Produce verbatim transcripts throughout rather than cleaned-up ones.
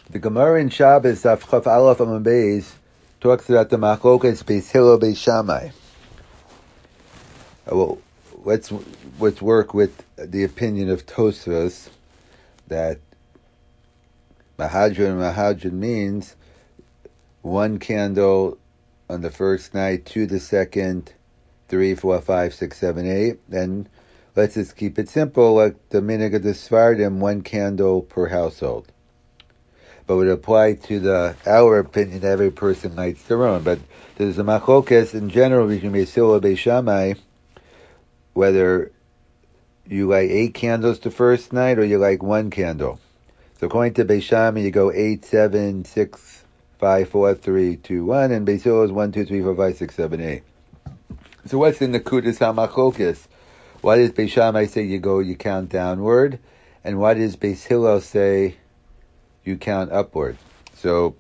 The Gemara in Shabbos, Daf Chaf Aleph Amud Beis, talks about the Machlokas Beis Hillel Beis Shammai. Well, let's let's work with the opinion of Tosfos that Mahadran Mahadran means one candle on the first night, two the second, three, four, five, six, seven, eight. Then let's just keep it simple, like the minhag of the Sfardim, one candle per household. But would apply to the our opinion, every person lights their own. But there's a machlokas in general between Beis Hillel and Beis Shammai, whether you light eight candles the first night or you light one candle. So according to Beis Shammai, you go eight, seven, six, five, four, three, two, one, and Beis Hillel is one, two, three, four, five, six, seven, eight. So what's in the Kudas HaMachlokas? Why does Beis Shammai say you go, you count downward, and why does Beis Hillel say you count upward? So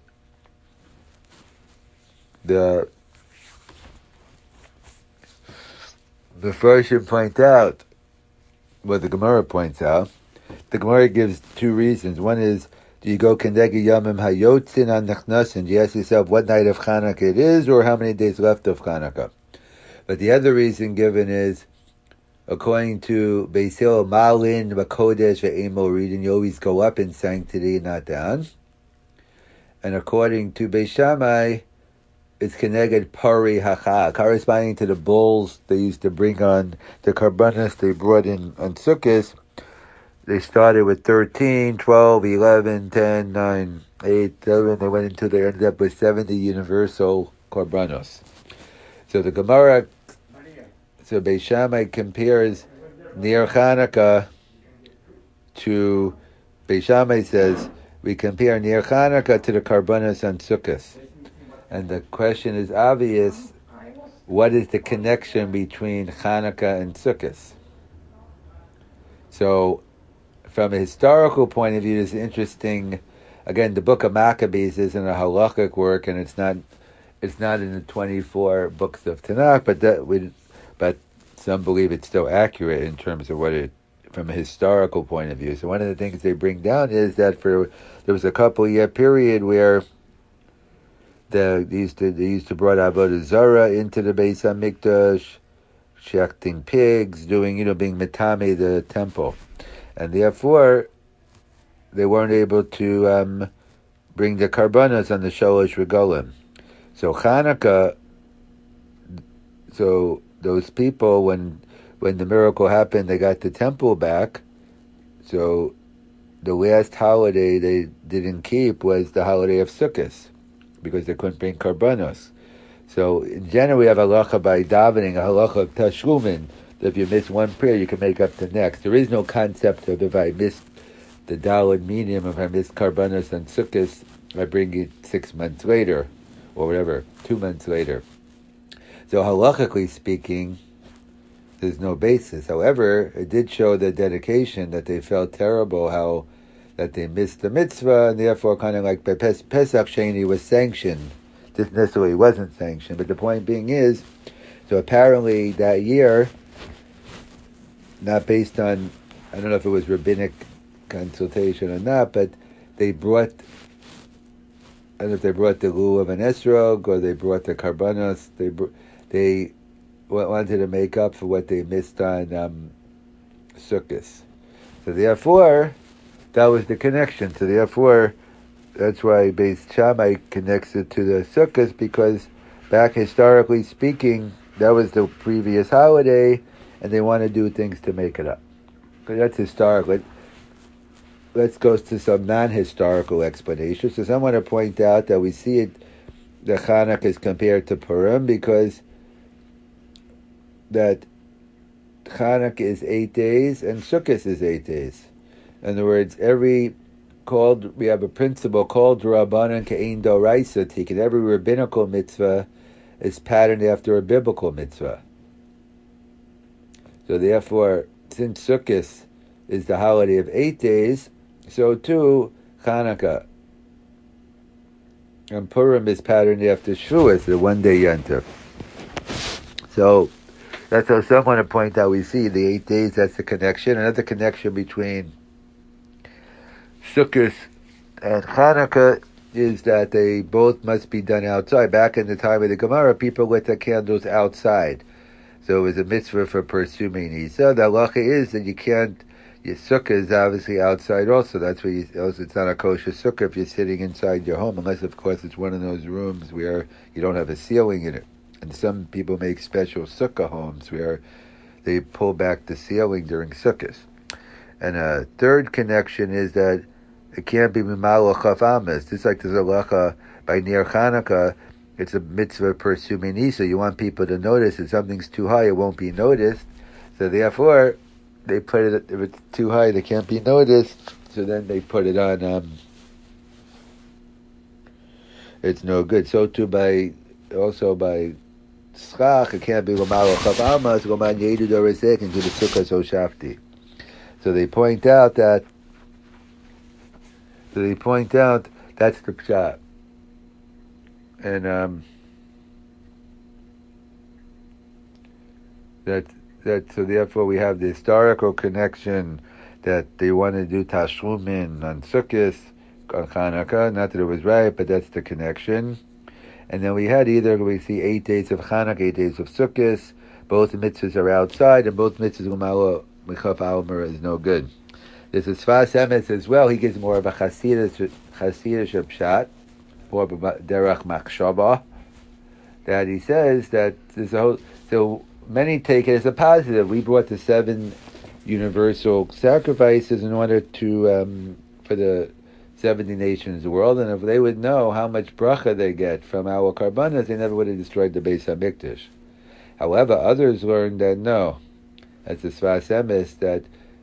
the the first should point out what the Gemara points out. The Gemara gives two reasons. One is, do you go Kendegi Yamim Hayotzin on Nechnasin? Do you ask yourself what night of Chanukah it is, or how many days left of Chanukah? But the other reason given is, according to Beis Hillel, Malin, Makodesh, Ve'emo reading, you always go up in sanctity, not down. And according to Beis Shammai, it's Keneged Pari Hacha, corresponding to the bulls they used to bring on the Karbanas they brought in on Sukkot. They started with thirteen, twelve, eleven, ten, nine, eight, seven. They went until they ended up with seventy universal Karbanos. So the Gemara, so Beis Shammai compares Ner Chanukah to, Beis Shammai says, we compare Ner Chanukah to the Karbanos on Sukkot. And the question is obvious, what is the connection between Chanukah and Sukkot? So, from a historical point of view, it's interesting. Again, the book of Maccabees isn't a halachic work, and it's not it's not in the twenty-four books of Tanakh, but that we, but some believe it's still accurate in terms of what it, from a historical point of view. So one of the things they bring down is that for there was a couple year period where the they used to they used to brought Avodah Zarah into the Beis Hamikdash, shechting pigs, doing you know being metame the temple. And therefore, they weren't able to um, bring the karbanos on the Sholosh Regalim. So Chanukah, so those people, when when the miracle happened, they got the temple back. So the last holiday they didn't keep was the holiday of Sukkot, because they couldn't bring karbanos. So in general, we have halacha by davening, a halacha of tashlumin. If you miss one prayer, you can make up the next. There is no concept of if I missed the daled medium, if I missed karbanos and sukkahs, I bring it six months later, or whatever, two months later. So halachically speaking, there's no basis. However, it did show the dedication, that they felt terrible, how that they missed the mitzvah, and therefore kind of like Pes- Pesach Sheni was sanctioned. This necessarily wasn't sanctioned, but the point being is, so apparently that year, not based on, I don't know if it was rabbinic consultation or not, but they brought, I don't know if they brought the lulav and esrog, or they brought the karbanos, they they wanted to make up for what they missed on um, Sukkot. So therefore, that was the connection. So therefore, that's why Beis Shammai connects it to the Sukkot, because back historically speaking, that was the previous holiday, and they want to do things to make it up. So that's historical. Let's go to some non-historical explanations. So some want to point out that we see it, the Chanukah is compared to Purim, because that Chanukah is eight days and Sukkot is eight days. In other words, every called we have a principle called Rabbanan Ke'ein Doraisa Tikkun. Every rabbinical mitzvah is patterned after a biblical mitzvah. So therefore, since Sukkot is the holiday of eight days, so too Chanukah. And Purim is patterned after Shavuos, the one-day Yontif. So that's how some want to point out. We see the eight days. That's the connection. Another connection between Sukkot And Hanukkah is that they both must be done outside. Back in the time of the Gemara, people lit the candles outside. So it was a mitzvah for pursuing Isa. The halacha is that you can't, your sukkah is obviously outside also. That's why you, also it's not a kosher sukkah if you're sitting inside your home, unless of course it's one of those rooms where you don't have a ceiling in it. And some people make special sukkah homes where they pull back the ceiling during sukkahs. And a third connection is that it can't be Mimalo Chaf Amas. Just like there's a halacha by Ner Chanukah, it's a mitzvah per Suminisa. You want people to notice if something's too high, it won't be noticed. So therefore, they put it, if it's too high, they can't be noticed. So then they put it on, um, it's no good. So too by, also by Schach, it can't be Mimalo Chaf Amas, Roman Yedu Dorisek, into the Sukkah So Shafti. So they point out that So they point out that's the pshat, and um, that that so therefore we have the historical connection that they want to do tashlumin on Sukkot on Hanukkah. Not that it was right, but that's the connection. And then we had either we see eight days of Hanukkah, eight days of Sukkot. Both mitzvahs are outside, and both mitzvahs umalo mechaf almer is no good. There's a Sfas Emes as well. He gives more of a Hasidish Hasidish pshat, more of a derech machshava. That he says that there's a whole, so many take it as a positive. We brought the seven universal sacrifices in order to um, for the seventy nations of the world, and if they would know how much bracha they get from our karbanas, they never would have destroyed the Beis Hamikdash. However, others learned that no, that's the Sfas Emes, that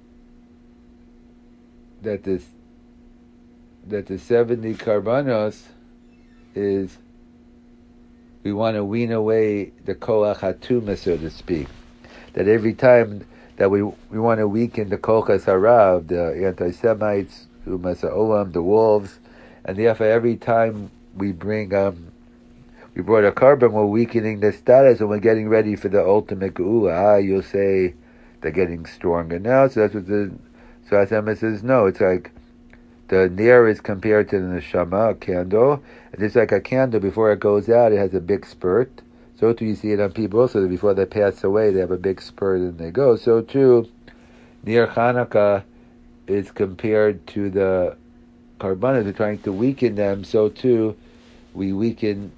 that this that the seventy karbanos is we want to wean away the koach hatuma, so to speak. That every time that we we want to weaken the kochas harav, the anti-Semites, umasa olam, the wolves, and therefore every time we bring um we brought a carbon, we're weakening the status, and we're getting ready for the ultimate geula. Ah, you'll say they're getting stronger now, so that's what the So Hashem says, no, it's like the ner is compared to the neshama, a candle, and it's like a candle, before it goes out, it has a big spurt. So too, you see it on people also, that before they pass away, they have a big spurt and they go. So too, Ner Chanukah is compared to the karbanas, we're trying to weaken them, so too, we weaken,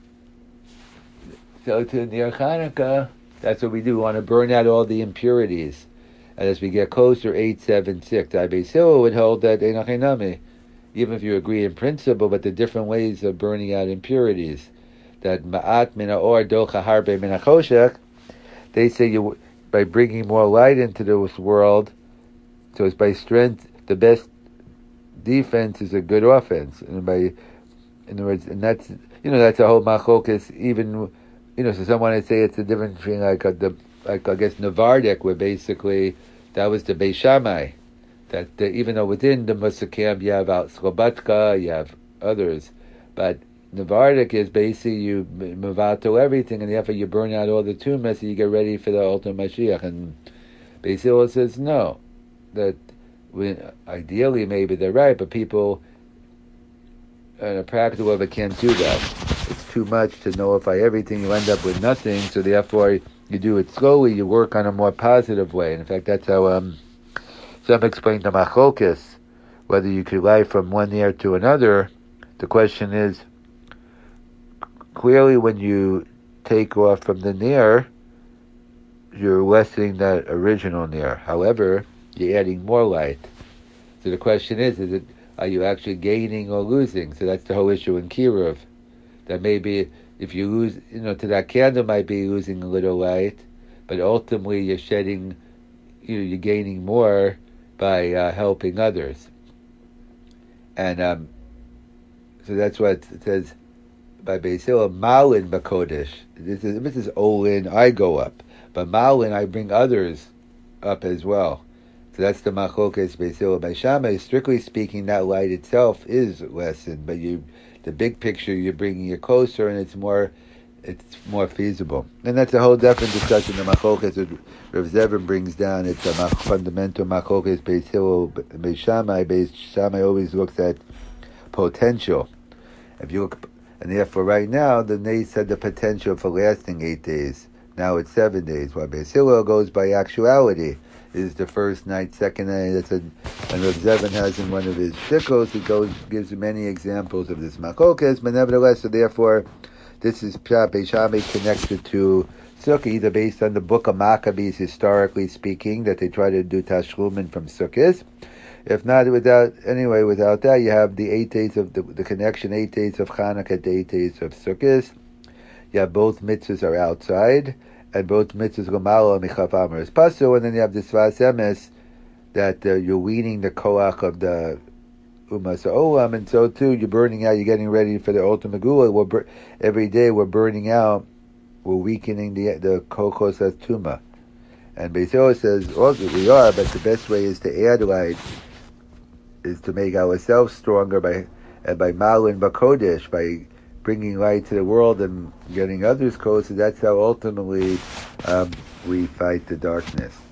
so too, Ner Chanukah, that's what we do, we want to burn out all the impurities. And as we get closer, eight, seven, six, Beis Hillel would hold that Einachinami, even if you agree in principle, but the different ways of burning out impurities. That Ma'at mina or docha harbe mina choshech, they say you by bringing more light into this world, so it's by strength, the best defense is a good offense. And by, in other words, and that's, you know, that's a whole machlokas, even, you know, so someone would say it's a different thing, like a, the, like I guess Navardik, where basically that was the Beis Shammai. That the, even though within the Musakam you have out Slobatka, you have others, but Navardik is basically you mavato everything, and therefore you burn out all the tumas, and you get ready for the ultimate Mashiach. And Beis Hillel says no, that we, ideally maybe they're right, but people in a practical way can't do that. It's too much to nullify everything. You end up with nothing. So therefore, you do it slowly. You work on a more positive way. And in fact, that's how um, some explain the machlokas, whether you could lie from one ner to another. The question is, clearly when you take off from the ner, you're lessening that original ner. However, you're adding more light. So the question is, is it, are you actually gaining or losing? So that's the whole issue in Kiruv. That maybe if you lose, you know, to that candle might be losing a little light, but ultimately you're shedding, you know, you're gaining more by uh, helping others. And um, so that's what it says by Beis Hillel, Malin Bakodesh. This is, this is Olin, I go up. But Malin, I bring others up as well. So that's the Machlokas Beis Hillel. By Shammai, strictly speaking, that light itself is lessened, but you, the big picture, you're bringing it closer, and it's more, it's more feasible. And that's a whole different discussion. The Machlokas that Rav Zevin brings down. It's a fundamental Machlokas Beis Hillel, Beis Shammai. Beis Shammai always looks at potential. If you look, and therefore right now the Nace had the potential for lasting eight days. Now it's seven days. While Beis Hillel goes by actuality. Is the first night, second night. That's a, and Rav Zevin has in one of his shikos. He goes gives many examples of this machlokas, but nevertheless, so therefore, this is Pshat Beis Shammai connected to Sukkah, either based on the book of Maccabees, historically speaking, that they try to do Tashlumin from Sukkot. If not, without anyway, without that, you have the eight days of the, the connection, eight days of Hanukkah, the eight days of Sukkot. You have both mitzvahs are outside, and both mitzvahs Gomalo Michaf Amar is Pasul, and then you have the Svas Emes, that uh, you're weaning the koach of the Umas Olam, and so too, you're burning out, you're getting ready for the ultimate Gula. We're bur- every day we're burning out, we're weakening the the kochos as Tuma. And Beis Hillel says, also we are, but the best way is to add light, is to make ourselves stronger by and by Malin Bakodesh, by bringing light to the world and getting others closer. That's how ultimately um, we fight the darkness.